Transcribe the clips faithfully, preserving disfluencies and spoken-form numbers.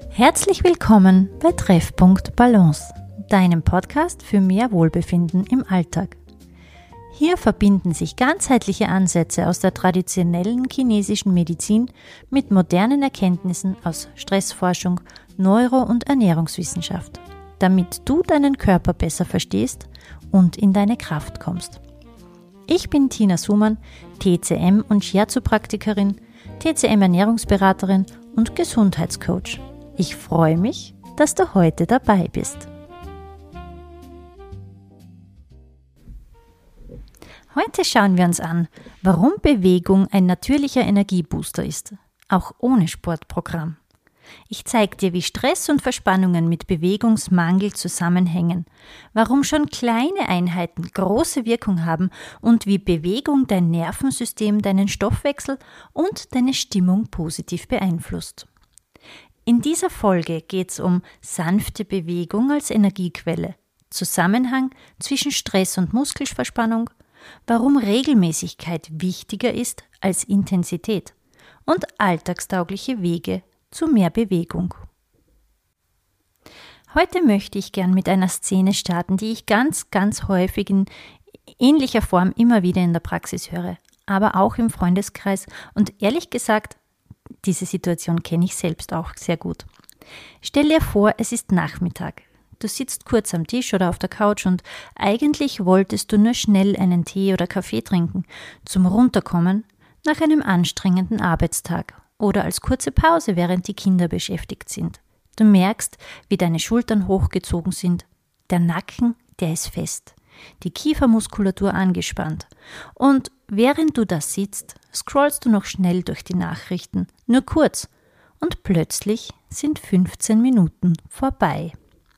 Herzlich willkommen bei Treffpunkt Balance, deinem Podcast für mehr Wohlbefinden im Alltag. Hier verbinden sich ganzheitliche Ansätze aus der traditionellen chinesischen Medizin mit modernen Erkenntnissen aus Stressforschung, Neuro- und Ernährungswissenschaft, damit du deinen Körper besser verstehst und in deine Kraft kommst. Ich bin Tina Sumann, T C M- und Shiatsu-Praktikerin, T C M-Ernährungsberaterin und Gesundheitscoach. Ich freue mich, dass du heute dabei bist. Heute schauen wir uns an, warum Bewegung ein natürlicher Energiebooster ist, auch ohne Sportprogramm. Ich zeige dir, wie Stress und Verspannungen mit Bewegungsmangel zusammenhängen, warum schon kleine Einheiten große Wirkung haben und wie Bewegung dein Nervensystem, deinen Stoffwechsel und deine Stimmung positiv beeinflusst. In dieser Folge geht es um sanfte Bewegung als Energiequelle, Zusammenhang zwischen Stress und Muskelverspannung, warum Regelmäßigkeit wichtiger ist als Intensität und alltagstaugliche Wege zu mehr Bewegung. Heute möchte ich gern mit einer Szene starten, die ich ganz, ganz häufig in ähnlicher Form immer wieder in der Praxis höre, aber auch im Freundeskreis und ehrlich gesagt, diese Situation kenne ich selbst auch sehr gut. Stell dir vor, es ist Nachmittag. Du sitzt kurz am Tisch oder auf der Couch und eigentlich wolltest du nur schnell einen Tee oder Kaffee trinken, zum Runterkommen nach einem anstrengenden Arbeitstag oder als kurze Pause, während die Kinder beschäftigt sind. Du merkst, wie deine Schultern hochgezogen sind, der Nacken, der ist fest, die Kiefermuskulatur angespannt. Und während du da sitzt, scrollst du noch schnell durch die Nachrichten, nur kurz, und plötzlich sind fünfzehn Minuten vorbei.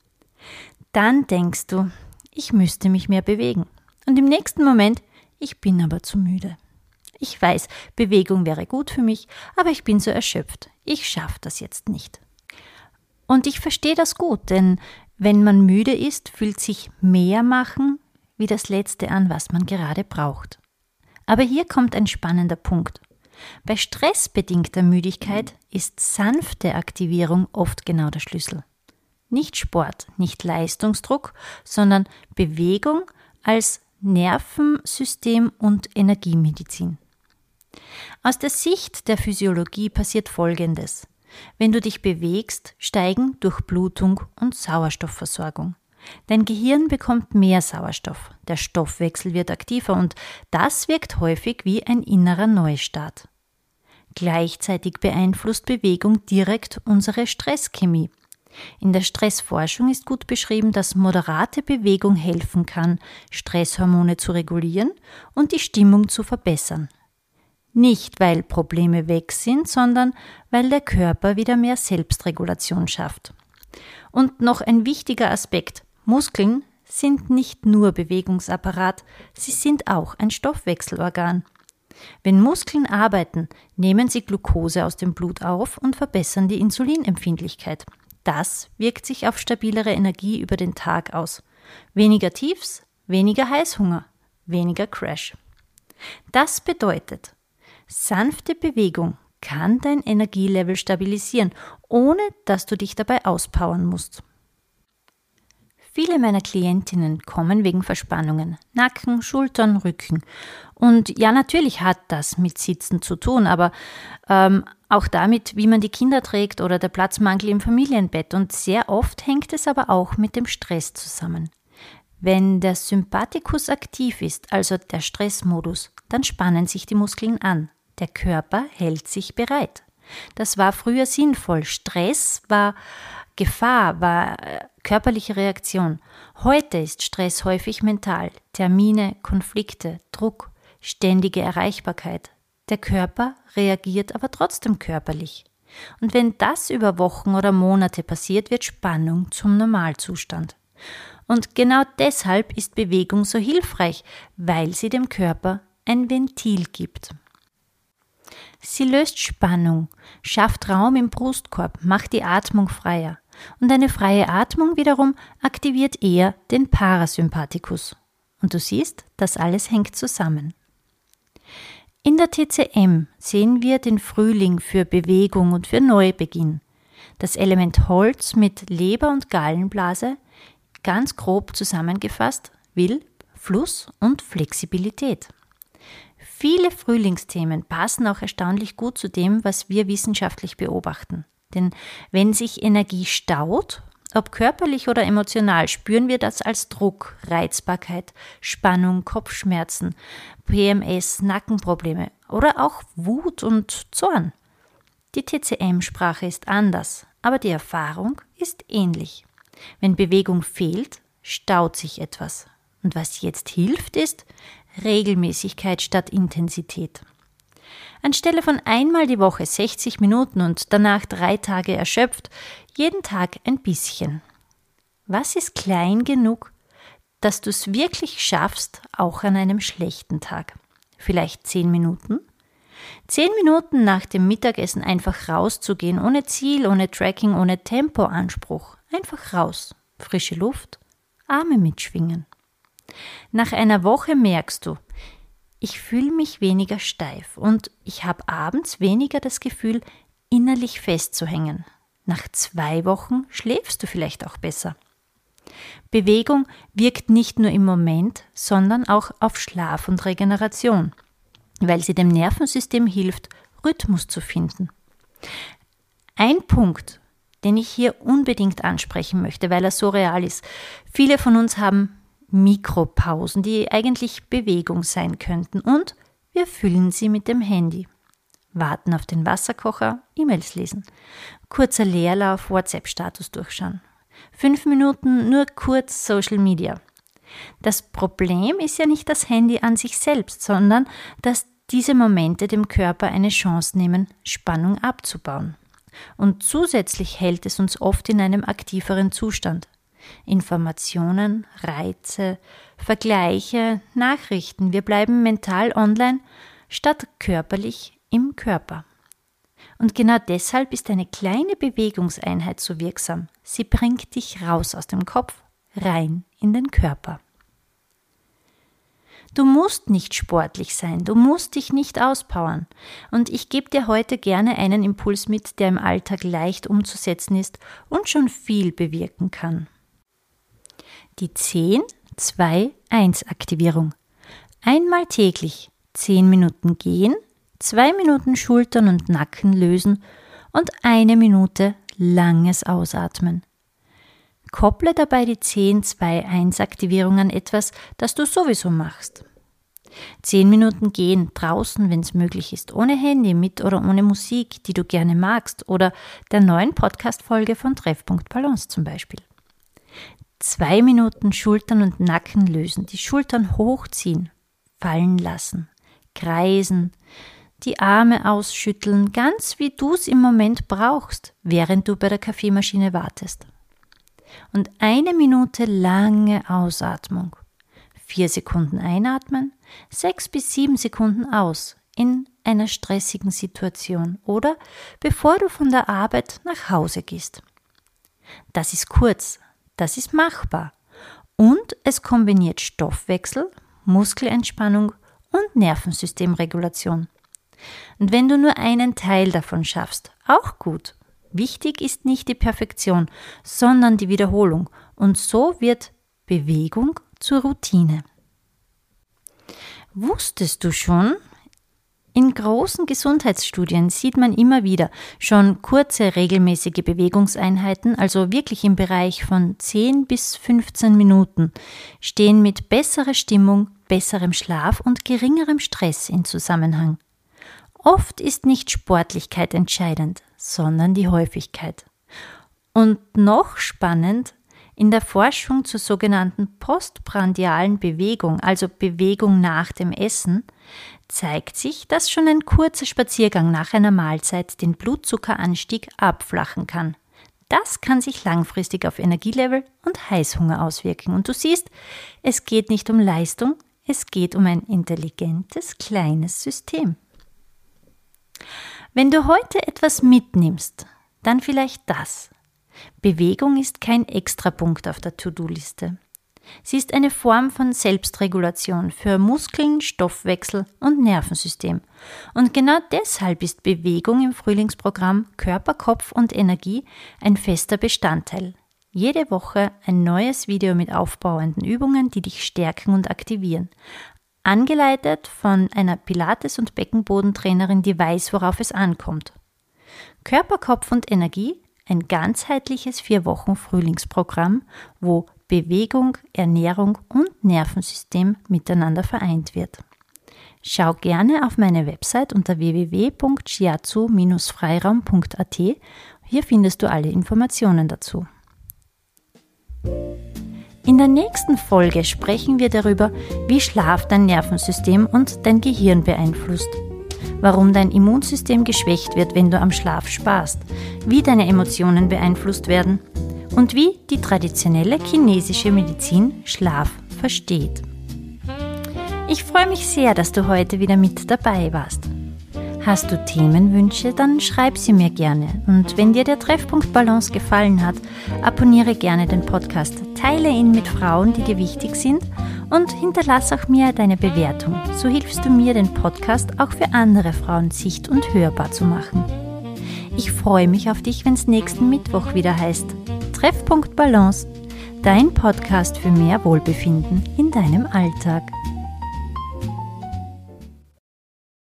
Dann denkst du, ich müsste mich mehr bewegen. Und im nächsten Moment, ich bin aber zu müde. Ich weiß, Bewegung wäre gut für mich, aber ich bin so erschöpft. Ich schaffe das jetzt nicht. Und ich verstehe das gut, denn wenn man müde ist, fühlt sich mehr machen wie das Letzte an, was man gerade braucht. Aber hier kommt ein spannender Punkt. Bei stressbedingter Müdigkeit ist sanfte Aktivierung oft genau der Schlüssel. Nicht Sport, nicht Leistungsdruck, sondern Bewegung als Nervensystem- und Energiemedizin. Aus der Sicht der Physiologie passiert Folgendes. Wenn du dich bewegst, steigen Durchblutung und Sauerstoffversorgung. Dein Gehirn bekommt mehr Sauerstoff, der Stoffwechsel wird aktiver und das wirkt häufig wie ein innerer Neustart. Gleichzeitig beeinflusst Bewegung direkt unsere Stresschemie. In der Stressforschung ist gut beschrieben, dass moderate Bewegung helfen kann, Stresshormone zu regulieren und die Stimmung zu verbessern. Nicht, weil Probleme weg sind, sondern weil der Körper wieder mehr Selbstregulation schafft. Und noch ein wichtiger Aspekt: Muskeln sind nicht nur Bewegungsapparat, sie sind auch ein Stoffwechselorgan. Wenn Muskeln arbeiten, nehmen sie Glucose aus dem Blut auf und verbessern die Insulinempfindlichkeit. Das wirkt sich auf stabilere Energie über den Tag aus. Weniger Tiefs, weniger Heißhunger, weniger Crash. Das bedeutet, sanfte Bewegung kann dein Energielevel stabilisieren, ohne dass du dich dabei auspowern musst. Viele meiner Klientinnen kommen wegen Verspannungen, Nacken, Schultern, Rücken. Und ja, natürlich hat das mit Sitzen zu tun, aber ähm, auch damit, wie man die Kinder trägt oder der Platzmangel im Familienbett. Und sehr oft hängt es aber auch mit dem Stress zusammen. Wenn der Sympathikus aktiv ist, also der Stressmodus, dann spannen sich die Muskeln an. Der Körper hält sich bereit. Das war früher sinnvoll. Stress war Gefahr, war körperliche Reaktion. Heute ist Stress häufig mental. Termine, Konflikte, Druck, ständige Erreichbarkeit. Der Körper reagiert aber trotzdem körperlich. Und wenn das über Wochen oder Monate passiert, wird Spannung zum Normalzustand. Und genau deshalb ist Bewegung so hilfreich, weil sie dem Körper ein Ventil gibt. Sie löst Spannung, schafft Raum im Brustkorb, macht die Atmung freier. Und eine freie Atmung wiederum aktiviert eher den Parasympathikus. Und du siehst, das alles hängt zusammen. In der T C M sehen wir den Frühling für Bewegung und für Neubeginn. Das Element Holz mit Leber und Gallenblase, ganz grob zusammengefasst, will Fluss und Flexibilität. Viele Frühlingsthemen passen auch erstaunlich gut zu dem, was wir wissenschaftlich beobachten. Denn wenn sich Energie staut, ob körperlich oder emotional, spüren wir das als Druck, Reizbarkeit, Spannung, Kopfschmerzen, P M S, Nackenprobleme oder auch Wut und Zorn. Die T C M-Sprache ist anders, aber die Erfahrung ist ähnlich. Wenn Bewegung fehlt, staut sich etwas. Und was jetzt hilft, ist Regelmäßigkeit statt Intensität. Anstelle von einmal die Woche sechzig Minuten und danach drei Tage erschöpft, jeden Tag ein bisschen. Was ist klein genug, dass du es wirklich schaffst, auch an einem schlechten Tag? Vielleicht zehn Minuten? Zehn Minuten nach dem Mittagessen einfach rauszugehen, ohne Ziel, ohne Tracking, ohne Tempoanspruch. Einfach raus, frische Luft, Arme mitschwingen. Nach einer Woche merkst du, ich fühle mich weniger steif und ich habe abends weniger das Gefühl, innerlich festzuhängen. Nach zwei Wochen schläfst du vielleicht auch besser. Bewegung wirkt nicht nur im Moment, sondern auch auf Schlaf und Regeneration, weil sie dem Nervensystem hilft, Rhythmus zu finden. Ein Punkt, den ich hier unbedingt ansprechen möchte, weil er so real ist. Viele von uns haben Mikropausen, die eigentlich Bewegung sein könnten, und wir füllen sie mit dem Handy. Warten auf den Wasserkocher, E-Mails lesen, kurzer Leerlauf, WhatsApp-Status durchschauen, fünf Minuten nur kurz Social Media. Das Problem ist ja nicht das Handy an sich selbst, sondern dass diese Momente dem Körper eine Chance nehmen, Spannung abzubauen. Und zusätzlich hält es uns oft in einem aktiveren Zustand. Informationen, Reize, Vergleiche, Nachrichten. Wir bleiben mental online statt körperlich im Körper. Und genau deshalb ist eine kleine Bewegungseinheit so wirksam. Sie bringt dich raus aus dem Kopf, rein in den Körper. Du musst nicht sportlich sein, du musst dich nicht auspowern. Und ich gebe dir heute gerne einen Impuls mit, der im Alltag leicht umzusetzen ist und schon viel bewirken kann. Die zehn zwei eins Aktivierung. Einmal täglich zehn Minuten gehen, zwei Minuten Schultern und Nacken lösen und eine Minute langes Ausatmen. Kopple dabei die zehn zwei eins Aktivierung an etwas, das du sowieso machst. zehn Minuten gehen, draußen, wenn es möglich ist, ohne Handy, mit oder ohne Musik, die du gerne magst, oder der neuen Podcast-Folge von Treffpunkt Balance zum Beispiel. Zwei Minuten Schultern und Nacken lösen, die Schultern hochziehen, fallen lassen, kreisen, die Arme ausschütteln, ganz wie du es im Moment brauchst, während du bei der Kaffeemaschine wartest. Und eine Minute lange Ausatmung. Vier Sekunden einatmen, sechs bis sieben Sekunden aus in einer stressigen Situation oder bevor du von der Arbeit nach Hause gehst. Das ist kurz, das ist machbar und es kombiniert Stoffwechsel, Muskelentspannung und Nervensystemregulation. Und wenn du nur einen Teil davon schaffst, auch gut. Wichtig ist nicht die Perfektion, sondern die Wiederholung. Und so wird Bewegung zur Routine. Wusstest du schon? In großen Gesundheitsstudien sieht man immer wieder schon kurze, regelmäßige Bewegungseinheiten, also wirklich im Bereich von zehn bis fünfzehn Minuten, stehen mit besserer Stimmung, besserem Schlaf und geringerem Stress in Zusammenhang. Oft ist nicht Sportlichkeit entscheidend, sondern die Häufigkeit. Und noch spannend, in der Forschung zur sogenannten postprandialen Bewegung, also Bewegung nach dem Essen, zeigt sich, dass schon ein kurzer Spaziergang nach einer Mahlzeit den Blutzuckeranstieg abflachen kann. Das kann sich langfristig auf Energielevel und Heißhunger auswirken. Und du siehst, es geht nicht um Leistung, es geht um ein intelligentes, kleines System. Wenn du heute etwas mitnimmst, dann vielleicht das. Bewegung ist kein Extrapunkt auf der To-Do-Liste. Sie ist eine Form von Selbstregulation für Muskeln, Stoffwechsel und Nervensystem. Und genau deshalb ist Bewegung im Frühlingsprogramm Körper, Kopf und Energie ein fester Bestandteil. Jede Woche ein neues Video mit aufbauenden Übungen, die dich stärken und aktivieren. Angeleitet von einer Pilates- und Beckenbodentrainerin, die weiß, worauf es ankommt. Körper, Kopf und Energie, ein ganzheitliches vier Wochen Frühlingsprogramm, wo Bewegung, Ernährung und Nervensystem miteinander vereint wird. Schau gerne auf meine Website unter w w w punkt shiatsu Bindestrich freiraum punkt a t. Hier findest du alle Informationen dazu. In der nächsten Folge sprechen wir darüber, wie Schlaf dein Nervensystem und dein Gehirn beeinflusst, warum dein Immunsystem geschwächt wird, wenn du am Schlaf sparst, wie deine Emotionen beeinflusst werden und wie die traditionelle chinesische Medizin Schlaf versteht. Ich freue mich sehr, dass du heute wieder mit dabei warst. Hast du Themenwünsche, dann schreib sie mir gerne. Und wenn dir der Treffpunkt Balance gefallen hat, abonniere gerne den Podcast, teile ihn mit Frauen, die dir wichtig sind und hinterlass auch mir deine Bewertung. So hilfst du mir, den Podcast auch für andere Frauen sicht- und hörbar zu machen. Ich freue mich auf dich, wenn es nächsten Mittwoch wieder heißt Treffpunkt Balance, dein Podcast für mehr Wohlbefinden in deinem Alltag.